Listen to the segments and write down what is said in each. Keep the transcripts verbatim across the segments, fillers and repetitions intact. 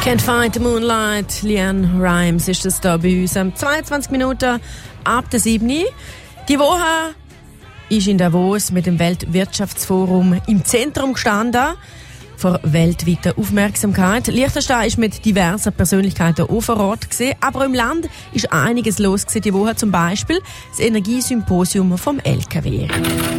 Can't Fight the Moonlight, Leanne Rimes ist das da bei uns. Um zweiundzwanzig Minuten ab der sieben. Die Woche ist in Davos mit dem Weltwirtschaftsforum im Zentrum gestanden, vor weltweiter Aufmerksamkeit. Liechtenstein ist mit diversen Persönlichkeiten auch vor Ort gewesen, aber im Land ist einiges los gewesen die Woche, zum Beispiel das Energiesymposium vom L K W.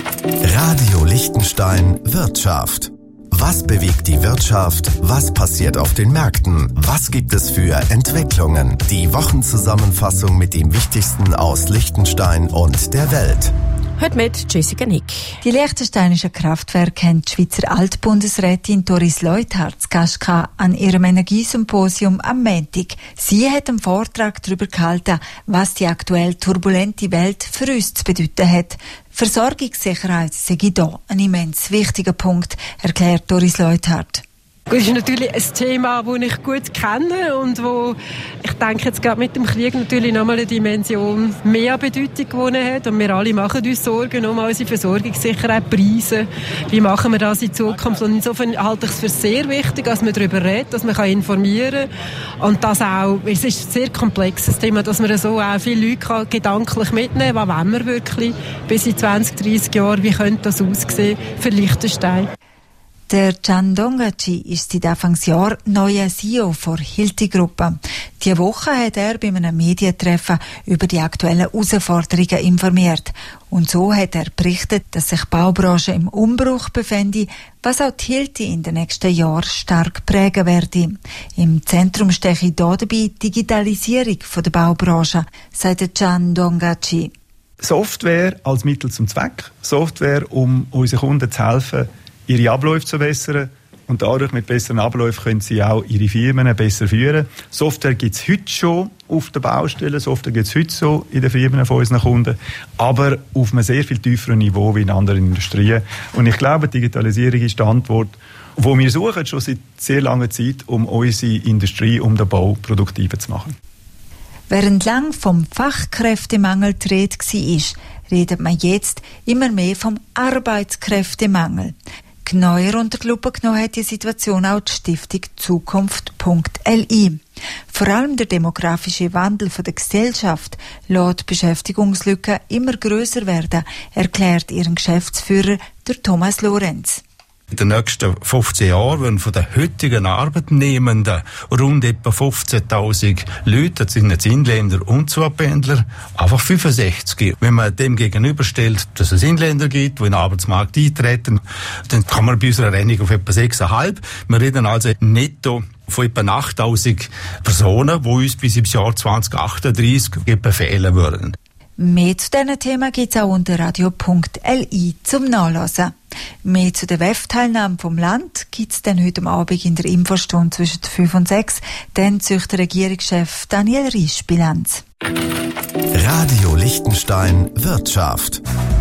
Radio Liechtenstein Wirtschaft. Was bewegt die Wirtschaft? Was passiert auf den Märkten? Was gibt es für Entwicklungen? Die Wochenzusammenfassung mit dem Wichtigsten aus Liechtenstein und der Welt. Heute mit Jessica Nick. Die liechtensteinischen Kraftwerke haben die Schweizer Altbundesrätin Doris Leuthard zu Gast an ihrem Energiesymposium am Montag. Sie hat einen Vortrag darüber gehalten, was die aktuell turbulente Welt für uns zu bedeuten hat. Versorgungssicherheit sei hier ein immens wichtiger Punkt, erklärt Doris Leuthard. Das ist natürlich ein Thema, das ich gut kenne und wo ich denke, jetzt gerade mit dem Krieg natürlich nochmal eine Dimension mehr Bedeutung gewonnen hat. Und wir alle machen uns Sorgen um unsere Versorgungssicherheit, Preise. Wie machen wir das in Zukunft? Und insofern halte ich es für sehr wichtig, dass man darüber redet, dass man informieren kann. Und das auch, es ist ein sehr komplexes Thema, dass man so auch viele Leute gedanklich mitnehmen kann. Was wollen wir wirklich bis in zwanzig, dreissig Jahren? Wie könnte das aussehen für Liechtenstein? Der Can Dongaci ist seit Anfangsjahr neuer C E O der Hilti-Gruppe. Diese Woche hat er bei einem Medientreffen über die aktuellen Herausforderungen informiert. Und so hat er berichtet, dass sich die Baubranche im Umbruch befände, was auch die Hilti in den nächsten Jahren stark prägen werde. Im Zentrum stehe hier dabei die Digitalisierung der Baubranche, sagt der Can Dongaci. Software als Mittel zum Zweck. Software, um unseren Kunden zu helfen, ihre Abläufe zu verbessern. Und dadurch, mit besseren Abläufen, können sie auch ihre Firmen besser führen. Software gibt es heute schon auf den Baustellen, Software gibt es heute schon in den Firmen von unseren Kunden, aber auf einem sehr viel tieferen Niveau wie in anderen Industrien. Und ich glaube, Digitalisierung ist die Antwort, die wir suchen, schon seit sehr langer Zeit, um unsere Industrie, um den Bau produktiver zu machen. Während lang vom Fachkräftemangel die Rede war, redet man jetzt immer mehr vom Arbeitskräftemangel. Genauer unter die Lupe genommen hat die Situation auch die Stiftung Zukunft Punkt L I. Vor allem der demografische Wandel der Gesellschaft lässt die Beschäftigungslücke immer grösser werden, erklärt ihren Geschäftsführer der Thomas Lorenz. In den nächsten fünfzehn Jahren werden von den heutigen Arbeitnehmenden rund etwa fünfzehntausend Leute, das sind jetzt Inländer und Zupendler, einfach fünfundsechzig. Wenn man dem gegenüberstellt, dass es Inländer gibt, die in den Arbeitsmarkt eintreten, dann kann man bei unserer Rechnung auf etwa sechs Komma fünf. Wir reden also netto von etwa achttausend Personen, die uns bis ins Jahr zwanzig achtunddreißig etwa fehlen würden. Mehr zu diesen Themen gibt es auch unter radio Punkt L I zum Nachlesen. Mehr zu der W E F-Teilnahme vom Land gibt es dann heute Abend in der Infostunde zwischen fünf und sechs. Dann zieht der Regierungschef Daniel Riesch Bilanz. Radio Liechtenstein Wirtschaft.